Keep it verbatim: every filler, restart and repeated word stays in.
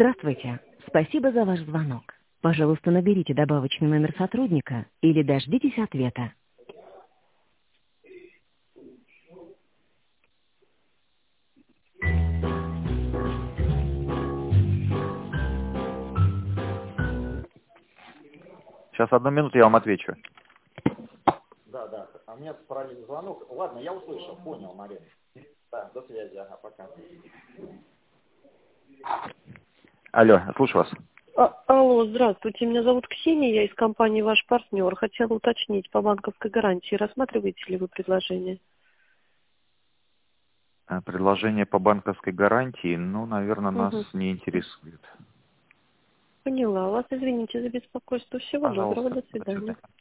Здравствуйте. Спасибо за ваш звонок. Пожалуйста, наберите добавочный номер сотрудника или дождитесь ответа. Сейчас одну минуту, я вам отвечу. Да, да. А у меня параллельный звонок. Ладно, я услышал, понял, Марина. Да, до связи, ага, пока. Алло, слушаю вас. А, алло, здравствуйте, меня зовут Ксения, я из компании «Ваш партнер». Хотела уточнить по банковской гарантии, рассматриваете ли вы предложение? Предложение по банковской гарантии, ну, наверное, нас Угу. не интересует. Поняла вас, извините за беспокойство. Всего доброго, Пожалуйста, до до свидания. свидания.